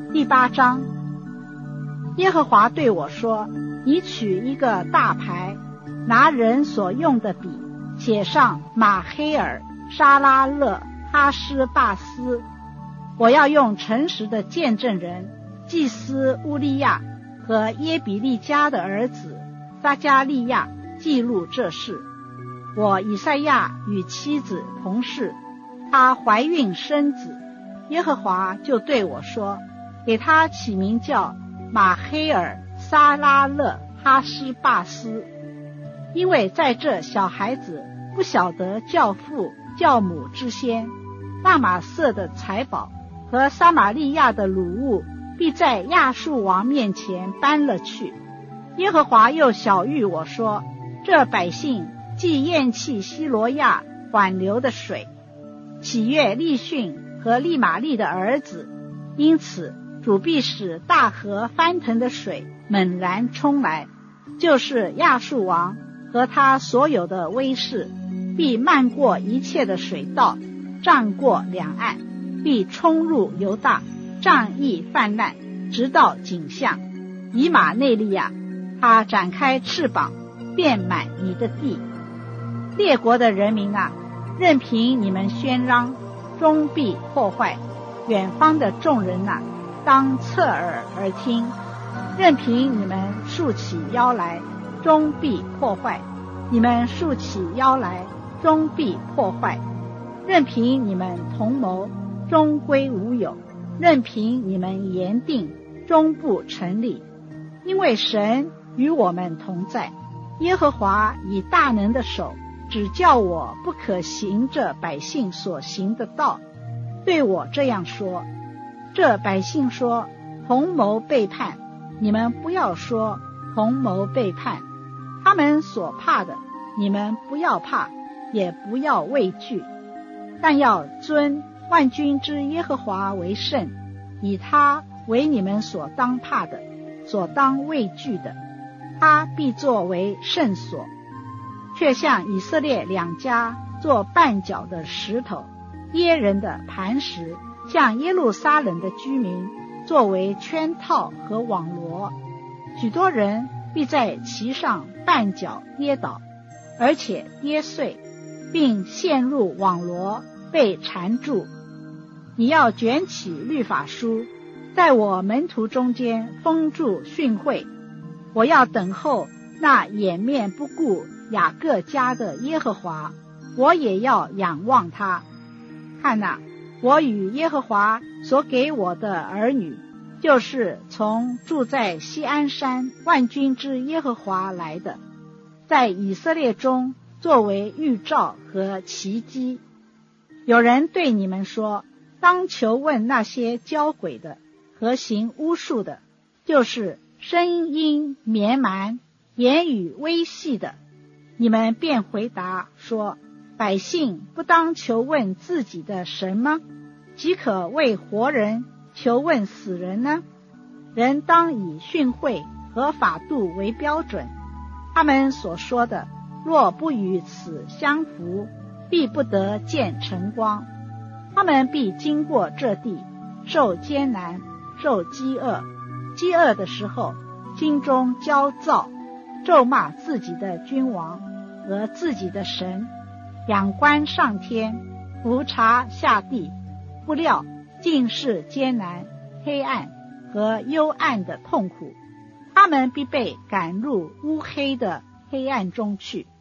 第8章。耶和华对我说，你取一个大牌，拿人所用的笔，写上马黑尔、沙拉勒、哈施巴斯。我要用诚实的见证人祭司乌利亚和耶比利家的儿子撒加利亚记录这事。我以赛亚与妻子同事，她怀孕生子，耶和华就对我说，给他起名叫马黑尔、沙拉勒、哈施巴斯，因为在这小孩子不晓得教父教母之先，大马色的财宝和撒玛利亚的掳物必在亚述王面前搬了去。耶和华又晓谕我说，这百姓既厌弃希罗亚缓流的水，喜悦利逊和利玛利的儿子，因此主必使大河翻腾的水猛然冲来，就是亚述王和他所有的威势，必漫过一切的水道，涨过两岸，必冲入犹大，仗义泛滥，直到景象以马内利亚。他展开翅膀，遍满你的地。列国的人民啊，任凭你们喧嚷，终必破坏。远方的众人啊，当侧耳而听，任凭你们竖起腰来，终必破坏。你们竖起腰来，终必破坏。任凭你们同谋，终归无有；任凭你们言定，终不成立。因为神与我们同在，耶和华以大能的手指教我不可行这百姓所行的道，对我这样说，这百姓说同谋背叛，你们不要说同谋背叛。他们所怕的，你们不要怕，也不要畏惧，但要尊万军之耶和华为圣，以他为你们所当怕的，所当畏惧的，他必作为圣所。却向以色列两家做绊脚的石头，耶人的磐石，向耶路撒冷的居民作为圈套和网罗。许多人必在其上绊脚跌倒，而且跌碎，并陷入网罗，被缠住。你要卷起律法书，在我门徒中间封住训诲。我要等候那掩面不顾雅各家的耶和华，我也要仰望他。看哪，我与耶和华所给我的儿女，就是从住在锡安山万军之耶和华来的，在以色列中作为预兆和奇迹。有人对你们说，当求问那些交鬼的和行巫术的，就是声音绵蛮、言语微细的。你们便回答说，百姓不当求问自己的神吗？岂可为活人求问死人呢？人当以训诲和法度为标准，他们所说的若不与此相符，必不得见晨光。他们必经过这地，受艰难，受饥饿。饥饿的时候，心中焦躁，咒骂自己的君王和自己的神，仰观上天，俯察下地，不料尽是艰难、黑暗和幽暗的痛苦。他们必被赶入乌黑的黑暗中去。